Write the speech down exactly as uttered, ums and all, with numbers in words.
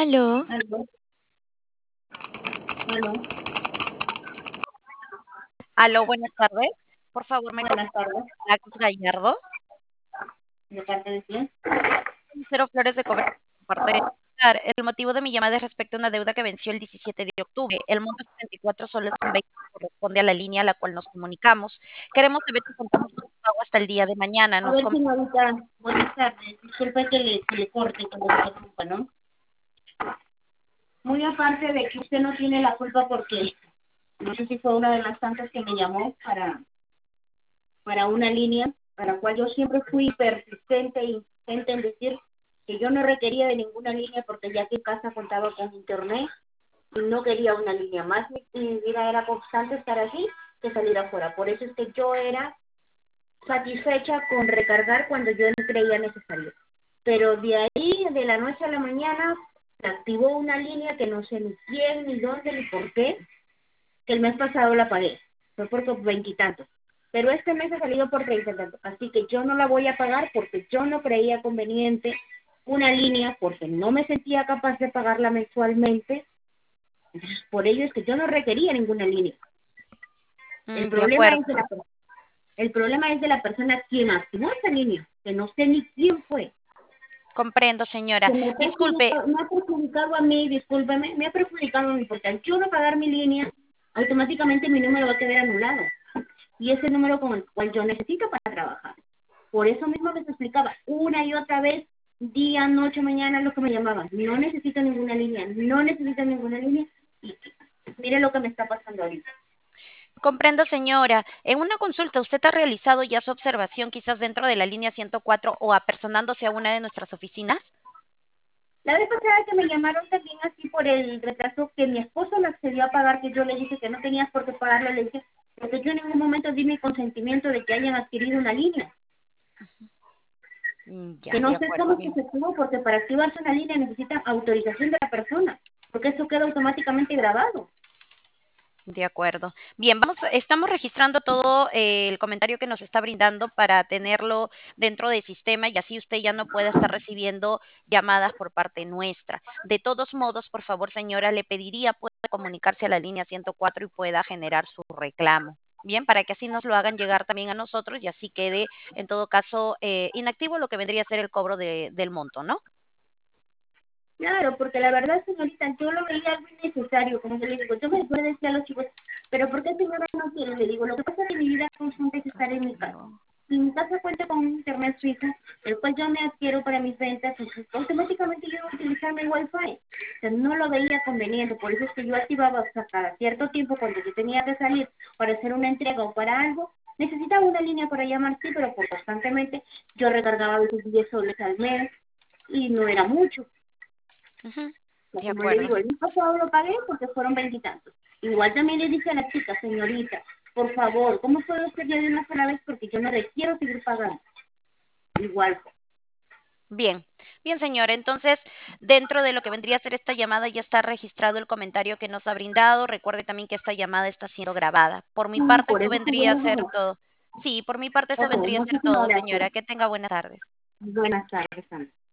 Aló, Aló, aló, Aló, buenas tardes. Por favor, me buenas comunico tardes. con Agnes Gallardo. ¿De parte de quién? Cero Flores de Cobertura por parte de Star. El motivo de mi llamada es respecto a una deuda que venció el diecisiete de octubre. El monto es setenta y cuatro soles con veinte que corresponde a la línea a la cual nos comunicamos. Queremos saber si contamos con su pago hasta el día de mañana. A Nos ver, com- señorita, buenas tardes. Disculpe que le, que le corte cuando le interrumpa, ¿no? Muy aparte de que usted no tiene la culpa porque no sé si fue una de las tantas que me llamó para, para una línea, para la cual yo siempre fui persistente e insistente en decir que yo no requería de ninguna línea porque ya que en casa contaba con internet y no quería una línea más. Mi, mi vida era constante estar aquí que salir afuera. Por eso es que yo era satisfecha con recargar cuando yo no creía necesario. Pero de ahí, de la noche a la mañana, se activó una línea que no sé ni quién, ni dónde, ni por qué, que el mes pasado la pagué. Fue por veintitantos. Pero este mes ha salido por treinta y tantos. Así que yo no la voy a pagar porque yo no creía conveniente una línea, porque no me sentía capaz de pagarla mensualmente. Entonces, por ello es que yo no requería ninguna línea. El Mm, de problema acuerdo. es de la El problema es de la persona quien activó esa línea, que no sé ni quién fue. Comprendo, señora. Que me ha Disculpe, perjudicado, me ha perjudicado a mí, discúlpeme, me ha perjudicado a mí, porque al yo no pagar mi línea, automáticamente mi número va a quedar anulado. Y ese número con el cual yo necesito para trabajar. Por eso mismo les explicaba una y otra vez, día, noche, mañana, lo que me llamaban. No necesito ninguna línea, no necesito ninguna línea. Y mire lo que me está pasando ahorita. comprendo, señora. En una consulta, ¿usted ha realizado ya su observación quizás dentro de la línea ciento cuatro o apersonándose a una de nuestras oficinas? La vez pasada que me llamaron también así por el retraso que mi esposo me accedió a pagar, que yo le dije que no tenías por qué pagarlo, le dije, porque yo en ningún momento di mi consentimiento de que hayan adquirido una línea. Mm, Que ya, de no sé acuerdo, cómo se bien. efectuó, porque para activarse una línea necesita autorización de la persona, porque eso queda automáticamente grabado. De acuerdo. Bien, vamos, estamos registrando todo eh, el comentario que nos está brindando para tenerlo dentro del sistema y así usted ya no pueda estar recibiendo llamadas por parte nuestra. De todos modos, por favor, señora, le pediría pueda comunicarse a la línea ciento cuatro y pueda generar su reclamo. Bien, para que así nos lo hagan llegar también a nosotros y así quede, en todo caso, eh, inactivo lo que vendría a ser el cobro de- del monto, ¿no? Claro, porque la verdad, señorita, yo lo veía algo innecesario, como yo le digo, yo me después decía a los chicos, pero ¿por qué señora no quiere? Le digo, lo que pasa es que mi vida constante es estar en mi casa. Si mi casa cuenta con un internet fijo, el cual yo me adquiero para mis ventas, pues automáticamente yo voy a utilizar mi wifi. O sea, no lo veía conveniente, por eso es que yo activaba, o sea, cada cierto tiempo cuando yo tenía que salir para hacer una entrega o para algo, necesitaba una línea para llamar, sí, pero por constantemente yo recargaba a veces diez soles al mes y no era mucho. Ujú. De Como le acuerdo. digo, el mes pasado lo pagué porque fueron veintitantos. Igual también le dije a la chica, señorita, por favor, ¿cómo puede usted ya de una sola vez? Porque yo no le quiero seguir pagando. Igual. Bien, bien, señor. Entonces, dentro de lo que vendría a ser esta llamada, ya está registrado el comentario que nos ha brindado. Recuerde también que esta llamada está siendo grabada. Por mi Sí, parte, por eso eso que yo vendría a le ser digo. todo. Sí, por mi parte, eso Ok, vendría a ser muchísimas todo, gracias. señora. Que tenga buenas tardes. Buenas tardes, Sandra.